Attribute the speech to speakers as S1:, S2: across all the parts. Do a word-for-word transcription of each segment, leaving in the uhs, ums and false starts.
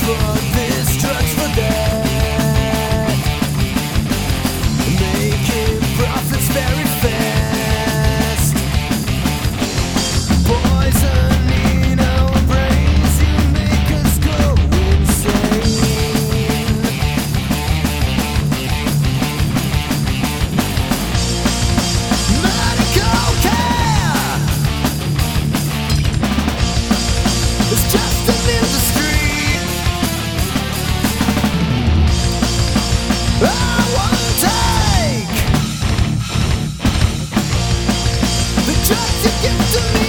S1: for this, drugs for that, making profits very fast, poisoning our brains, you make us go insane. Medical care is just an industry. I won't take the drugs you give to me.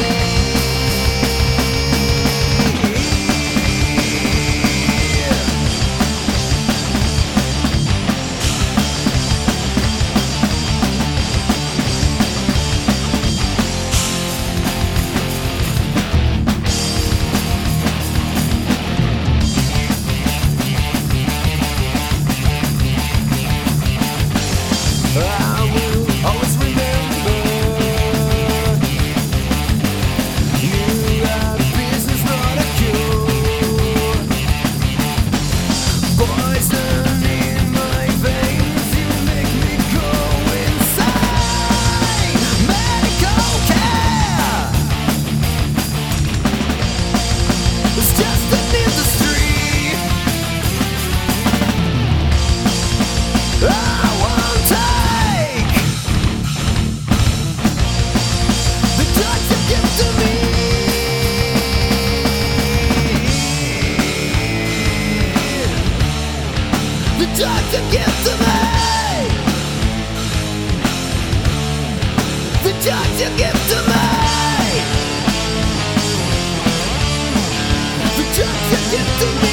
S1: I will always remember, you are business, not a cure. Poison in my veins, you make me go insane. Medical care is just an industry. I won't take the drugs you give to me. The drugs you give to me. The drugs you give to me. The drugs you give to me.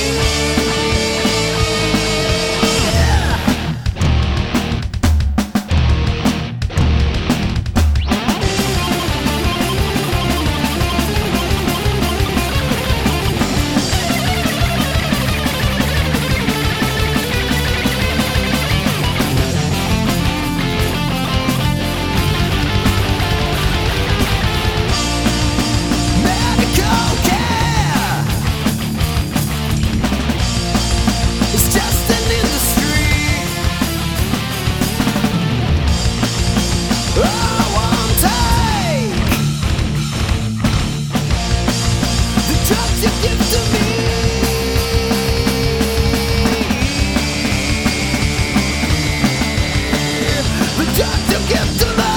S1: Medical care is just an industry. I won't take the drugs you give to me. The drugs you give to me.